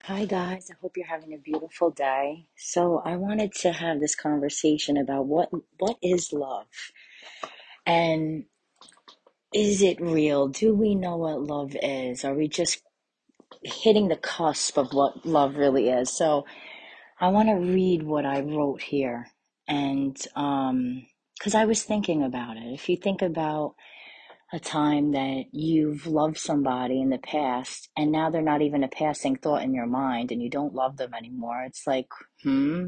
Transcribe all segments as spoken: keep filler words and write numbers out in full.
Hi guys, I hope you're having a beautiful day. So I wanted to have this conversation about what what is love and is it real? Do we know what love is? Are we just hitting the cusp of what love really is? So I want to read what I wrote here and um because I was thinking about it. If you think about a time that you've loved somebody in the past and now they're not even a passing thought in your mind and you don't love them anymore, it's like, hmm,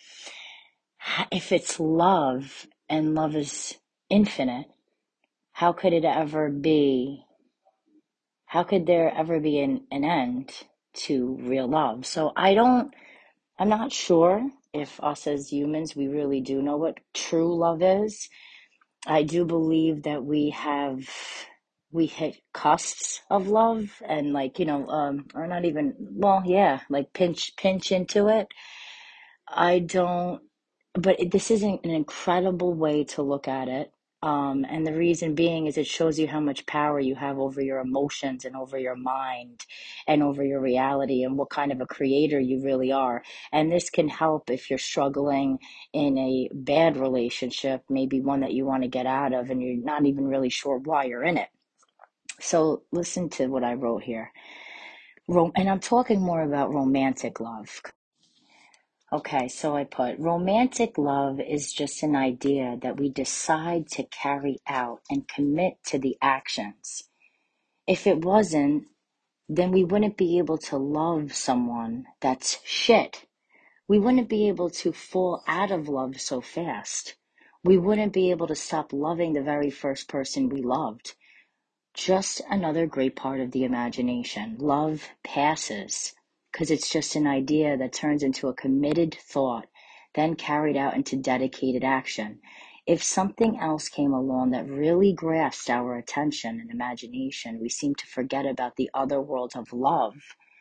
if it's love and love is infinite, how could it ever be? How could there ever be an, an end to real love? So I don't, I'm not sure if us as humans, we really do know what true love is. I do believe that we have we hit cusps of love and like, you know, um or not even well, yeah, like pinch pinch into it. I don't but it, this is an, an incredible way to look at it. Um, and the reason being is it shows you how much power you have over your emotions and over your mind and over your reality and what kind of a creator you really are. And this can help if you're struggling in a bad relationship, maybe one that you want to get out of and you're not even really sure why you're in it. So listen to what I wrote here. Rom- and I'm talking more about romantic love. Okay, so I put romantic love is just an idea that we decide to carry out and commit to the actions. If it wasn't, then we wouldn't be able to love someone that's shit. We wouldn't be able to fall out of love so fast. We wouldn't be able to stop loving the very first person we loved. Just another great part of the imagination. Love passes because it's just an idea that turns into a committed thought, then carried out into dedicated action. If something else came along that really grasped our attention and imagination, we seem to forget about the other world of love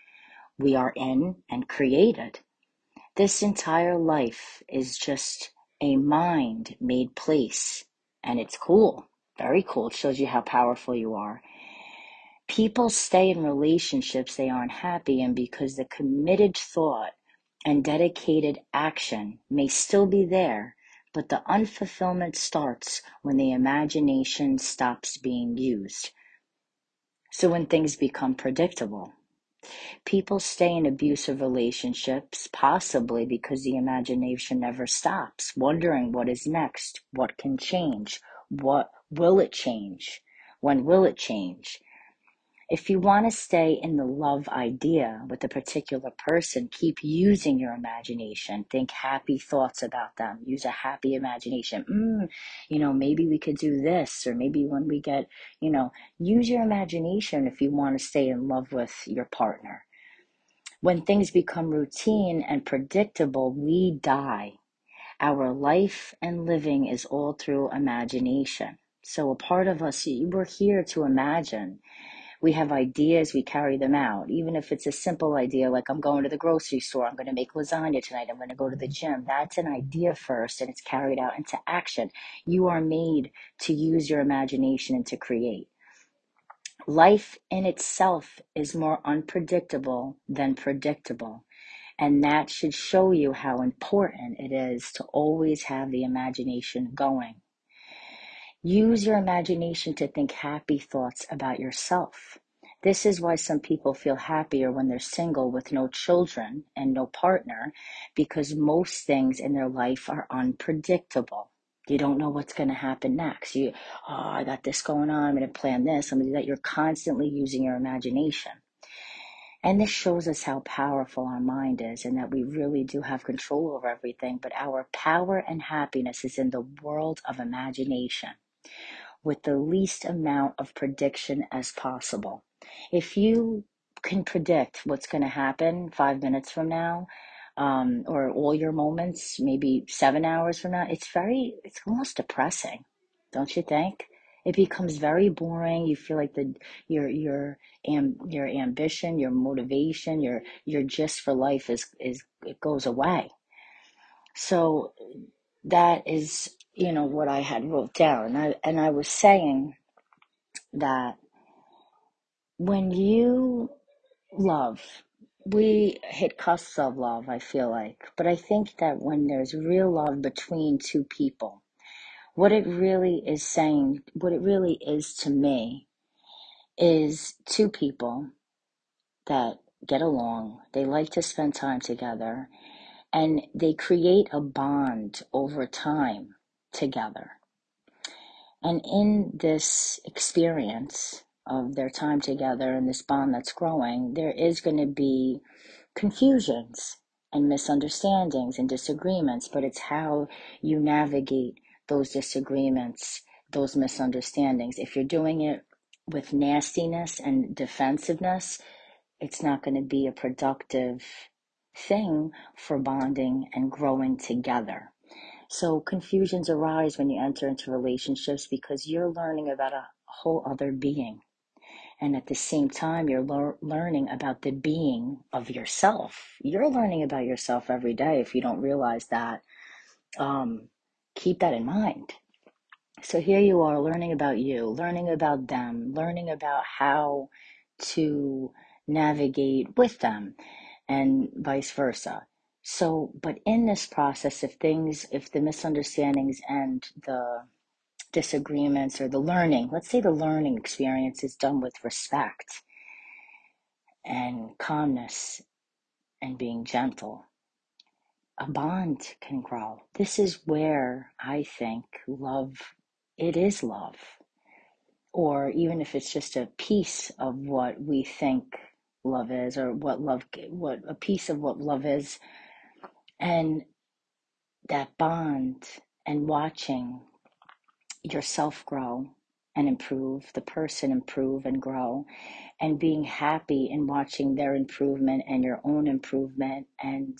we are in and created. This entire life is just a mind made place, and it's cool. Very cool. It shows you how powerful you are. People stay in relationships they aren't happy in because the committed thought and dedicated action may still be there, but the unfulfillment starts when the imagination stops being used. So when things become predictable, people stay in abusive relationships, possibly because the imagination never stops, wondering what is next, what can change, what will it change, when will it change. If you want to stay in the love idea with a particular person, keep using your imagination. Think happy thoughts about them. Use a happy imagination. Mm, you know, maybe we could do this, or maybe when we get, you know, use your imagination if you want to stay in love with your partner. When things become routine and predictable, we die. Our life and living is all through imagination. So a part of us, we're here to imagine. We have ideas, we carry them out. Even if it's a simple idea, like I'm going to the grocery store, I'm going to make lasagna tonight, I'm going to go to the gym. That's an idea first, and it's carried out into action. You are made to use your imagination and to create. Life in itself is more unpredictable than predictable. And that should show you how important it is to always have the imagination going. Use your imagination to think happy thoughts about yourself. This is why some people feel happier when they're single with no children and no partner, because most things in their life are unpredictable. You don't know what's going to happen next. You, oh, I got this going on. I'm going to plan this. I'm going to do that. You're constantly using your imagination. And this shows us how powerful our mind is and that we really do have control over everything. But our power and happiness is in the world of imagination, with the least amount of prediction as possible. If you can predict what's going to happen five minutes from now, um, or all your moments, maybe seven hours from now, it's very, it's almost depressing, don't you think? It becomes very boring. You feel like the your your am, your ambition, your motivation, your your gist for life is is it goes away. So that is, you know, what I had wrote down. And I, and I was saying that when you love, we hit cusps of love, I feel like. But I think that when there's real love between two people, what it really is saying, what it really is to me, is two people that get along, they like to spend time together, and they create a bond over time together. And in this experience of their time together and this bond that's growing, there is going to be confusions and misunderstandings and disagreements, but it's how you navigate those disagreements, those misunderstandings. If you're doing it with nastiness and defensiveness, it's not going to be a productive thing for bonding and growing together. So confusions arise when you enter into relationships because you're learning about a whole other being. And at the same time, you're lear- learning about the being of yourself. You're learning about yourself every day. If you don't realize that, um, keep that in mind. So here you are learning about you, learning about them, learning about how to navigate with them, and vice versa. So, but in this process, if things, if the misunderstandings and the disagreements or the learning, let's say the learning experience is done with respect and calmness and being gentle, a bond can grow. This is where I think love, it is love. Or even if it's just a piece of what we think love is, or what love, what a piece of what love is, and that bond and watching yourself grow and improve, the person improve and grow, and being happy in watching their improvement and your own improvement, and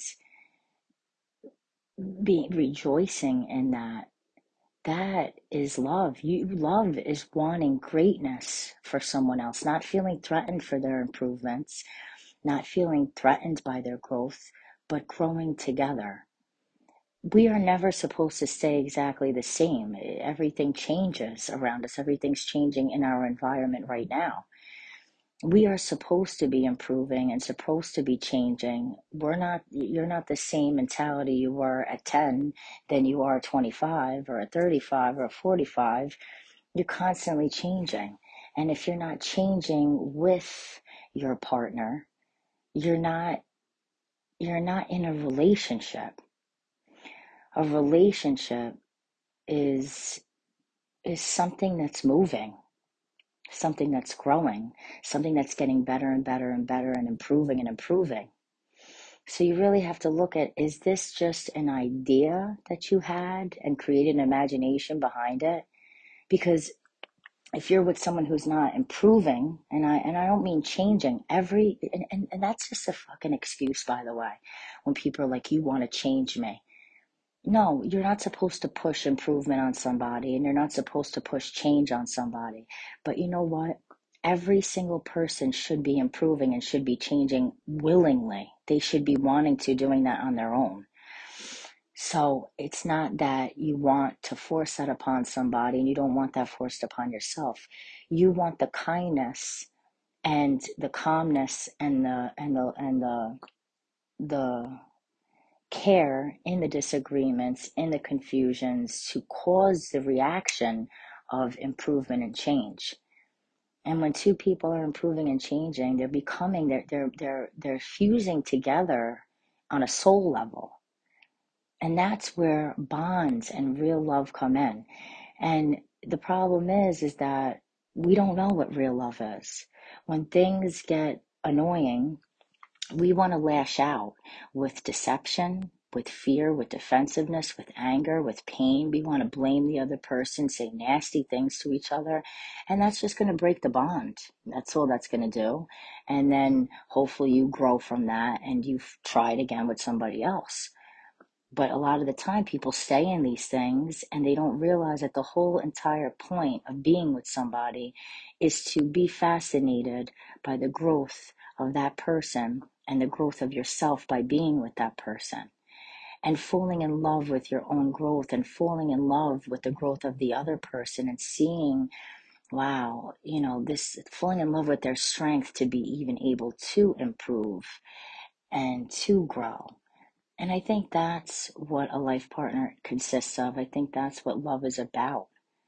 being rejoicing in that. That is love. You love is wanting greatness for someone else, not feeling threatened for their improvements, not feeling threatened by their growth, but growing together. We are never supposed to stay exactly the same. Everything changes around us. Everything's changing in our environment right now. We are supposed to be improving and supposed to be changing. We're not, you're not the same mentality you were at ten than you are at twenty-five or at thirty-five or at forty-five. You're constantly changing. And if you're not changing with your partner, you're not, you're not in a relationship. A relationship is, is something that's moving, something that's growing, something that's getting better and better and better and improving and improving. So you really have to look at, is this just an idea that you had and create an imagination behind it? Because if you're with someone who's not improving, and I and I don't mean changing, every and, and, and that's just a fucking excuse, by the way, when people are like, you want to change me. No, you're not supposed to push improvement on somebody, and you're not supposed to push change on somebody. But you know what? Every single person should be improving and should be changing willingly. They should be wanting to, doing that on their own. So it's not that you want to force that upon somebody, and you don't want that forced upon yourself. You want the kindness and the calmness and the and the and the the care in the disagreements, in the confusions, to cause the reaction of improvement and change. And when two people are improving and changing, they're becoming, they're they're they're they're fusing together on a soul level. And that's where bonds and real love come in. And the problem is, is that we don't know what real love is. When things get annoying, we want to lash out with deception, with fear, with defensiveness, with anger, with pain. We want to blame the other person, say nasty things to each other. And that's just going to break the bond. That's all that's going to do. And then hopefully you grow from that and you've tried again with somebody else. But a lot of the time people stay in these things and they don't realize that the whole entire point of being with somebody is to be fascinated by the growth of that person and the growth of yourself by being with that person, and falling in love with your own growth and falling in love with the growth of the other person, and seeing wow, you know, this falling in love with their strength to be even able to improve and to grow. And I think that's what a life partner consists of. I think that's what love is about,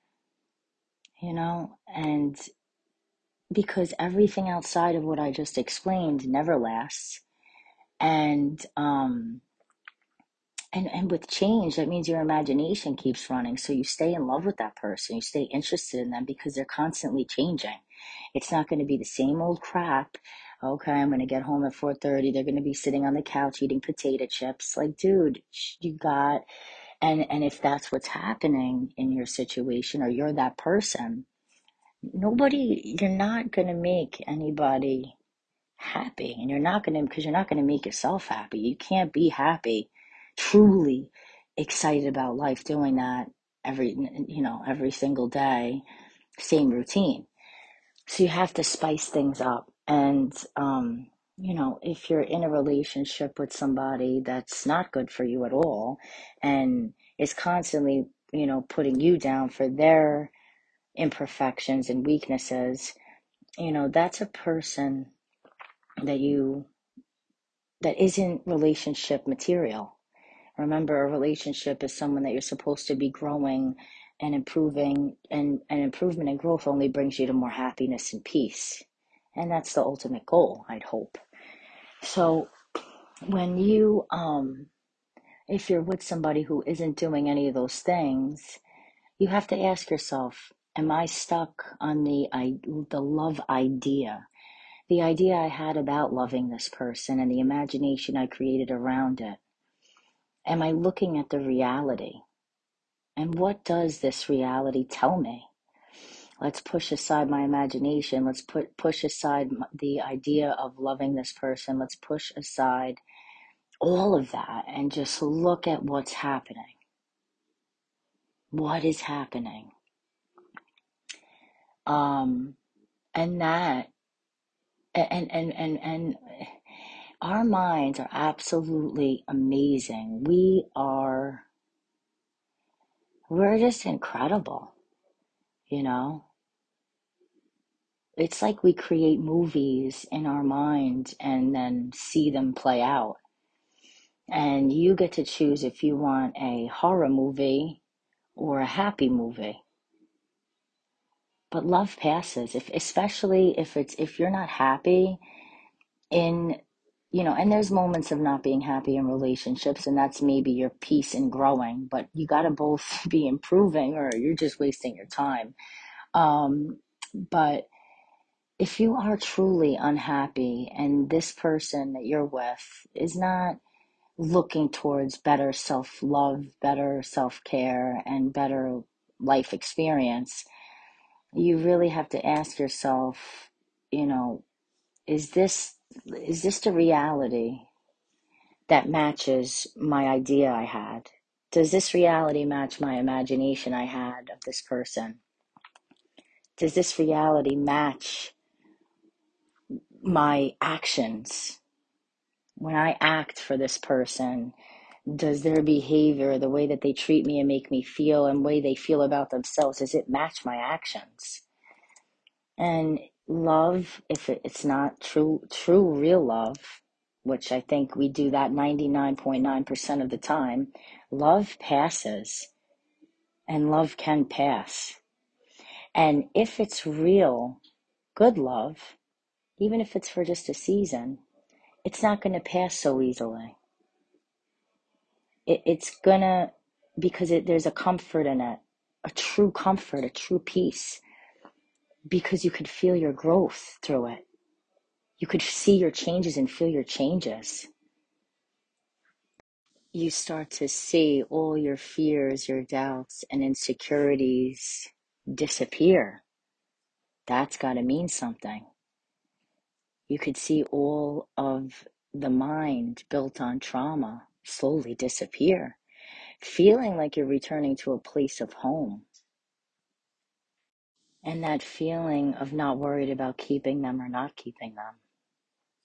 you know? And because everything outside of what I just explained never lasts. And um and and with change, that means your imagination keeps running. So you stay in love with that person, you stay interested in them because they're constantly changing. It's not going to be the same old crap. Okay, I'm going to get home at four thirty. They're going to be sitting on the couch eating potato chips. Like, dude, you got and and if that's what's happening in your situation or you're that person, nobody you're not going to make anybody happy, and you're not going to because you're not going to make yourself happy. You can't be happy, truly excited about life doing that every you know every single day, same routine. So you have to spice things up. And um you know if you're in a relationship with somebody that's not good for you at all and is constantly you know putting you down for their imperfections and weaknesses, you know that's a person that you that isn't relationship material. Remember, a relationship is someone that you're supposed to be growing and improving, and, and improvement and growth only brings you to more happiness and peace. And that's the ultimate goal, I'd hope. So when you, um, if you're with somebody who isn't doing any of those things, you have to ask yourself, am I stuck on the, I, the love idea? The idea I had about loving this person and the imagination I created around it. Am I looking at the reality? And what does this reality tell me? Let's push aside my imagination. Let's put push aside the idea of loving this person. Let's push aside all of that and just look at what's happening. What is happening? Um, and that and and and and our minds are absolutely amazing. We are we're just incredible, you know? It's like we create movies in our mind and then see them play out. And you get to choose if you want a horror movie or a happy movie. But love passes, if especially if it's if you're not happy in you know, and there's moments of not being happy in relationships, and that's maybe your peace in growing, but you got to both be improving or you're just wasting your time. Um, but if you are truly unhappy and this person that you're with is not looking towards better self love, better self care, and better life experience, you really have to ask yourself, you know, is this is this the reality that matches my idea I had? Does this reality match my imagination I had of this person? Does this reality match my actions? When I act for this person, does their behavior, the way that they treat me and make me feel, and the way they feel about themselves, does it match my actions? And love, if it's not true, true, real love, which I think we do that ninety-nine point nine percent of the time, love passes, and love can pass. And if it's real, good love, even if it's for just a season, it's not going to pass so easily. It, it's gonna, because it, there's a comfort in it, a true comfort, a true peace, because you could feel your growth through it. You could see your changes and feel your changes. You start to see all your fears, your doubts, and insecurities disappear. That's got to mean something. You could see all of the mind built on trauma slowly disappear, feeling like you're returning to a place of home. And that feeling of not worried about keeping them or not keeping them.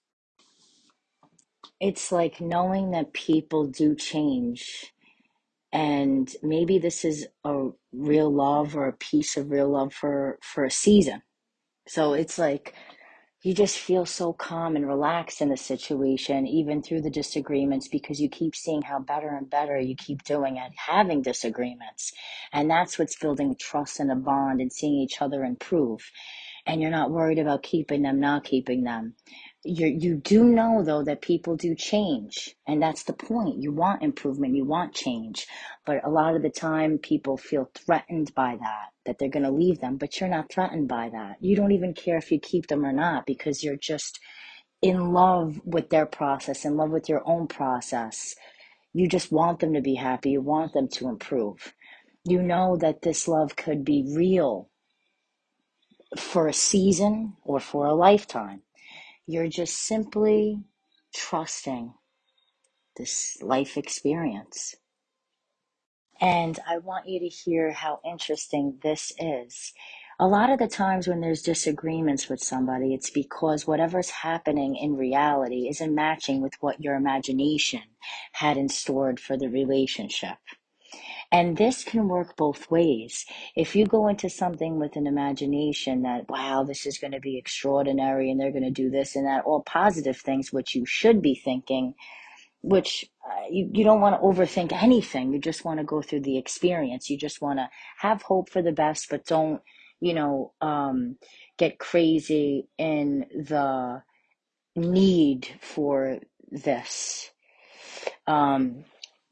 It's like knowing that people do change And maybe this is a real love or a piece of real love for for a season. So it's like you just feel so calm and relaxed in the situation, even through the disagreements, because you keep seeing how better and better you keep doing at having disagreements. And that's what's building trust and a bond and seeing each other improve. And you're not worried about keeping them, not keeping them. You you do know though that people do change, and that's the point. You want improvement, you want change, but a lot of the time people feel threatened by that, that they're going to leave them, but you're not threatened by that. You don't even care if you keep them or not because you're just in love with their process, in love with your own process. You just want them to be happy, you want them to improve. You know that this love could be real for a season or for a lifetime. You're just simply trusting this life experience. And I want you to hear how interesting this is. A lot of the times when there's disagreements with somebody, it's because whatever's happening in reality isn't matching with what your imagination had in store for the relationship. And this can work both ways. If you go into something with an imagination that, wow, this is going to be extraordinary and they're going to do this and that, all positive things, which you should be thinking, which uh, you, you don't want to overthink anything. You just want to go through the experience. You just want to have hope for the best, but don't, you know, um, get crazy in the need for this. Um,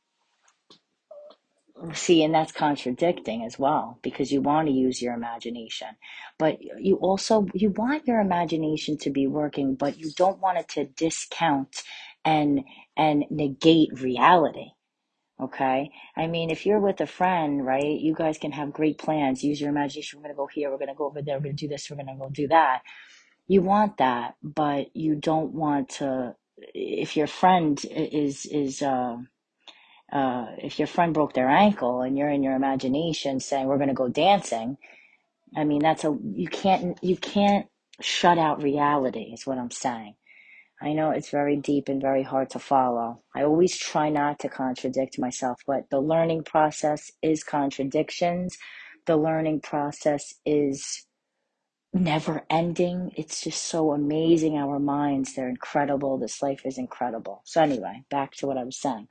See, and that's contradicting as well because you want to use your imagination, but you also you want your imagination to be working, but you don't want it to discount and and negate reality. Okay? I mean, if you're with a friend, right, you guys can have great plans. Use your imagination. We're going to go here, we're going to go over there, we're going to do this, we're going to go do that. You want that, but you don't want to if your friend is is uh uh, if your friend broke their ankle and you're in your imagination saying we're going to go dancing, I mean that's a you can't you can't shut out reality is what I'm saying. I know it's very deep and very hard to follow. I always try not to contradict myself, but the learning process is contradictions. The learning process is never ending. It's just so amazing. Our minds, they're incredible. This life is incredible. So anyway, back to what I was saying.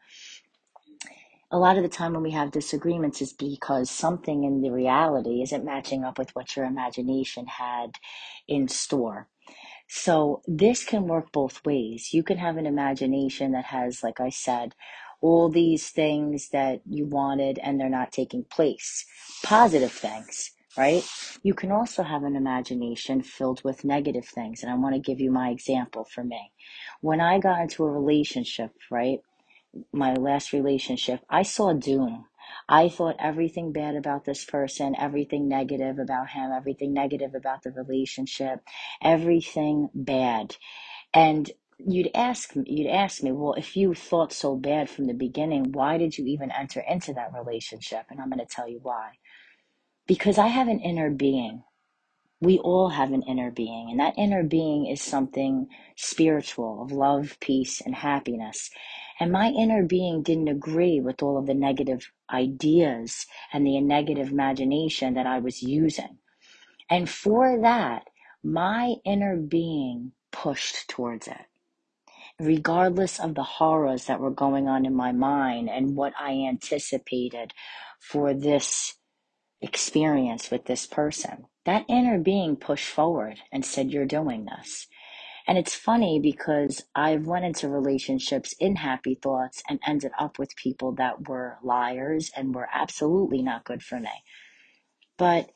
A lot of the time when we have disagreements is because something in the reality isn't matching up with what your imagination had in store. So this can work both ways. You can have an imagination that has, like I said, all these things that you wanted and they're not taking place. Positive things, right? You can also have an imagination filled with negative things. And I want to give you my example for me. When I got into a relationship, right? My last relationship, I saw doom. I thought everything bad about this person, everything negative about him, everything negative about the relationship, everything bad. And you'd ask you'd ask me, well, if you thought so bad from the beginning, why did you even enter into that relationship? And I'm going to tell you why. Because I have an inner being. We all have an inner being, and that inner being is something spiritual of love, peace, and happiness. And my inner being didn't agree with all of the negative ideas and the negative imagination that I was using. And for that, my inner being pushed towards it, regardless of the horrors that were going on in my mind and what I anticipated for this experience with this person. That inner being pushed forward and said, you're doing this. And it's funny because I've went into relationships in happy thoughts and ended up with people that were liars and were absolutely not good for me. But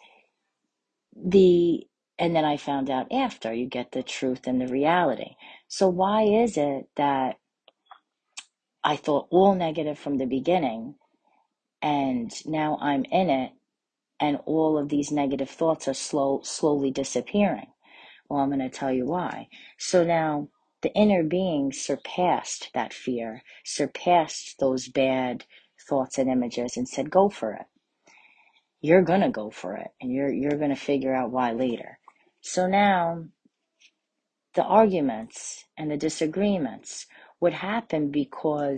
the, and then I found out after you get the truth and the reality. So why is it that I thought all negative from the beginning and now I'm in it and all of these negative thoughts are slow, slowly disappearing? Well, I'm going to tell you why. So now the inner being surpassed that fear, surpassed those bad thoughts and images and said, go for it. You're going to go for it and you're, you're going to figure out why later. So now the arguments and the disagreements would happen because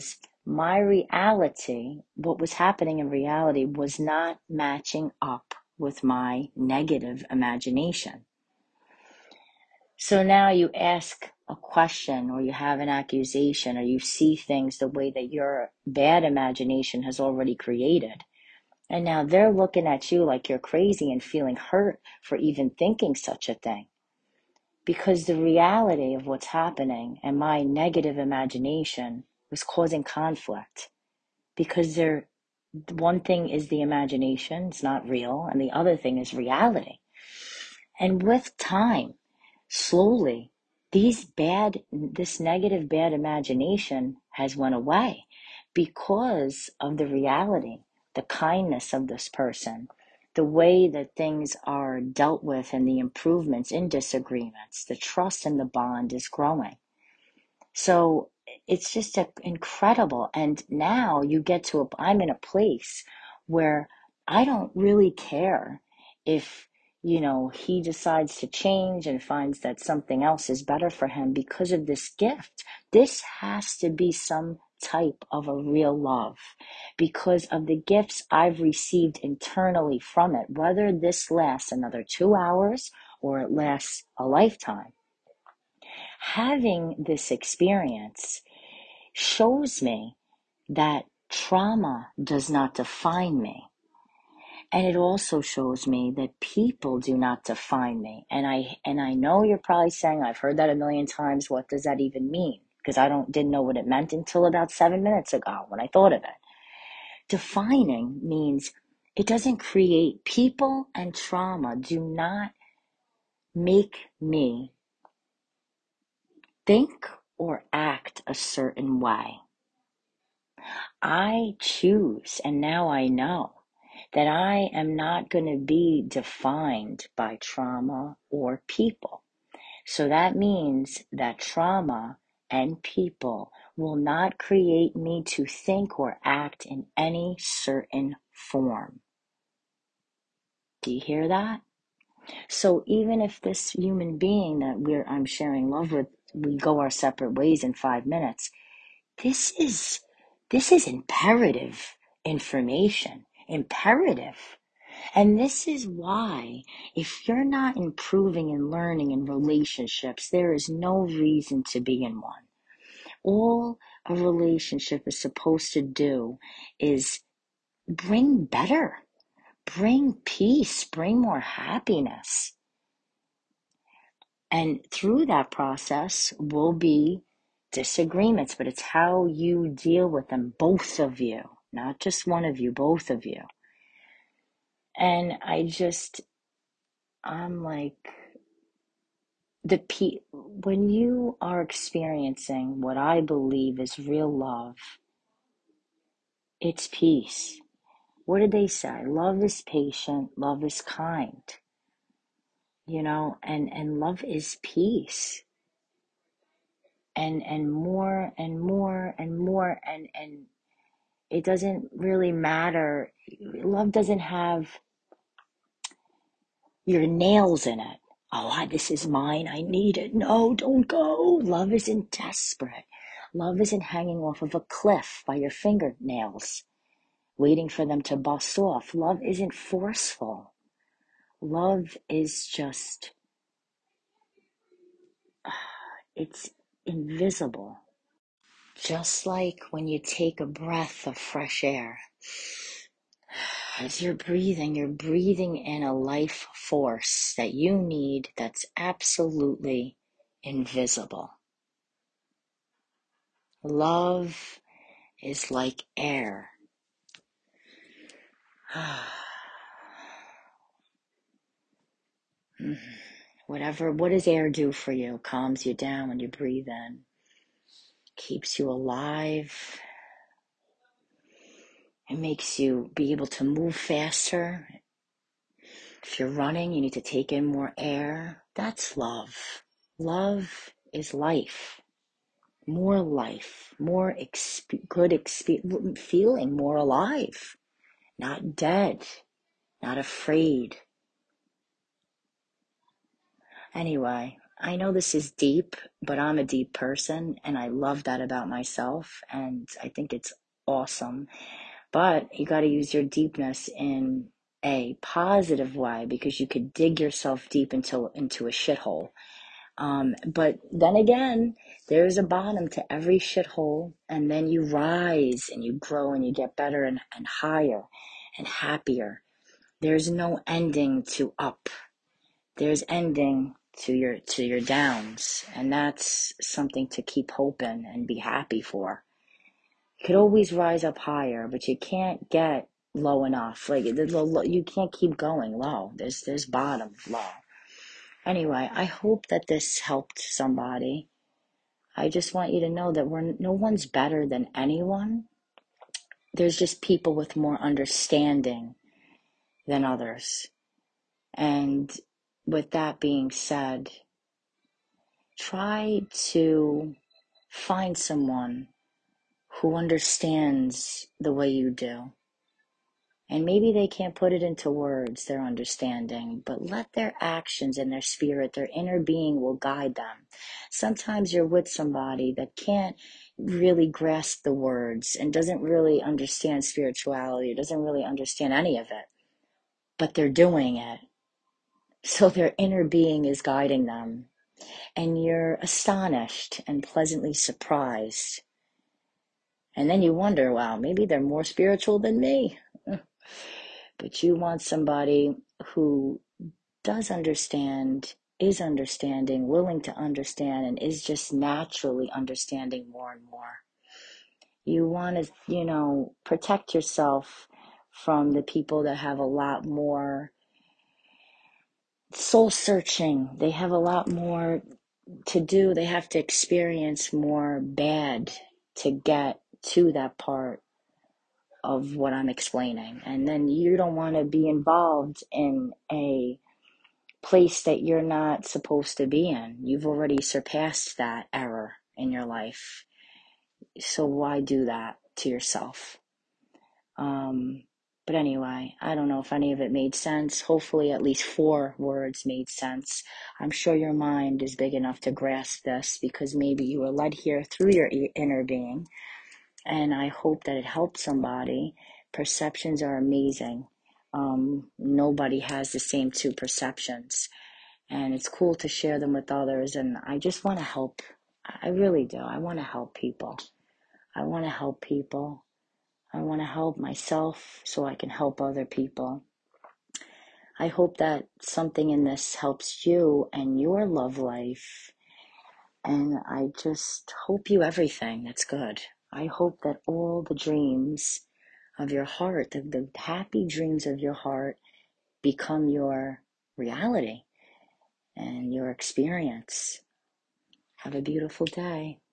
my reality, what was happening in reality, was not matching up with my negative imagination. So now you ask a question, or you have an accusation, or you see things the way that your bad imagination has already created. And now they're looking at you like you're crazy and feeling hurt for even thinking such a thing. Because the reality of what's happening and my negative imagination was causing conflict. Because there, one thing is the imagination, it's not real, and the other thing is reality. And with time, slowly, these bad, this negative bad imagination has went away because of the reality, the kindness of this person, the way that things are dealt with and the improvements in disagreements, the trust and the bond is growing. So it's just a, incredible. And now you get to, a, I'm in a place where I don't really care if, you know, he decides to change and finds that something else is better for him because of this gift. This has to be some type of a real love because of the gifts I've received internally from it, whether this lasts another two hours or it lasts a lifetime. Having this experience shows me that trauma does not define me. And it also shows me that people do not define me. And I and I know you're probably saying, I've heard that a million times. What does that even mean? Because I don't didn't know what it meant until about seven minutes ago when I thought of it. Defining means it doesn't create, people and trauma do not make me think or act a certain way. I choose, and now I know that I am not going to be defined by trauma or people. So that means that trauma and people will not create me to think or act in any certain form. Do you hear that? So even if this human being that we're I'm sharing love with, we go our separate ways in five minutes, This is this is imperative information, imperative. And this is why, if you're not improving and learning in relationships, there is no reason to be in one. All a relationship is supposed to do is bring better, bring peace, bring more happiness. And through that process will be disagreements, but it's how you deal with them, both of you, not just one of you, both of you. And I just, I'm like, the pe- when you are experiencing what I believe is real love, it's peace. What did they say? Love is patient, love is kind, you know, and, and love is peace. And, and more and more and more and, and it doesn't really matter. Love doesn't have your nails in it. Oh, this is mine. I need it. No, don't go. Love isn't desperate. Love isn't hanging off of a cliff by your fingernails, waiting for them to bust off. Love isn't forceful. Love is just, it's invisible. Just like when you take a breath of fresh air. As you're breathing, you're breathing in a life force that you need that's absolutely invisible. Love is like air. Whatever, what does air do for you? Calms you down when you breathe in. Keeps you alive. It makes you be able to move faster. If you're running, you need to take in more air. That's love. Love is life. More life, more exp- good exp- feeling, more alive, not dead, not afraid. Anyway, I know this is deep, but I'm a deep person and I love that about myself. And I think it's awesome. But you got to use your deepness in a positive way because you could dig yourself deep into, into a shithole. Um, but then again, there's a bottom to every shithole, and then you rise and you grow and you get better and, and higher and happier. There's no ending to up. There's ending to your to your downs, and that's something to keep hoping and be happy for. You could always rise up higher, but you can't get low enough. Like you can't keep going low. There's there's bottom low. Anyway, I hope that this helped somebody. I just want you to know that we're no one's better than anyone. There's just people with more understanding than others. And with that being said, try to find someone who understands the way you do. And maybe they can't put it into words, their understanding, but let their actions and their spirit, their inner being will guide them. Sometimes you're with somebody that can't really grasp the words and doesn't really understand spirituality, doesn't really understand any of it, but they're doing it. So their inner being is guiding them. And you're astonished and pleasantly surprised. And then you wonder, wow, maybe they're more spiritual than me. But you want somebody who does understand, is understanding, willing to understand, and is just naturally understanding more and more. You want to, you know, protect yourself from the people that have a lot more soul searching. They have a lot more to do. They have to experience more bad to get to that part of what I'm explaining. And then you don't want to be involved in a place that you're not supposed to be in. You've already surpassed that error in your life. So why do that to yourself? Um, but anyway, I don't know if any of it made sense. Hopefully at least four words made sense. I'm sure your mind is big enough to grasp this because maybe you were led here through your inner being. And I hope that it helped somebody. Perceptions are amazing. Um, nobody has the same two perceptions. And it's cool to share them with others. And I just want to help. I really do. I want to help people. I want to help people. I want to help myself so I can help other people. I hope that something in this helps you and your love life. And I just hope you everything that's good. I hope that all the dreams of your heart, the, the happy dreams of your heart become your reality and your experience. Have a beautiful day.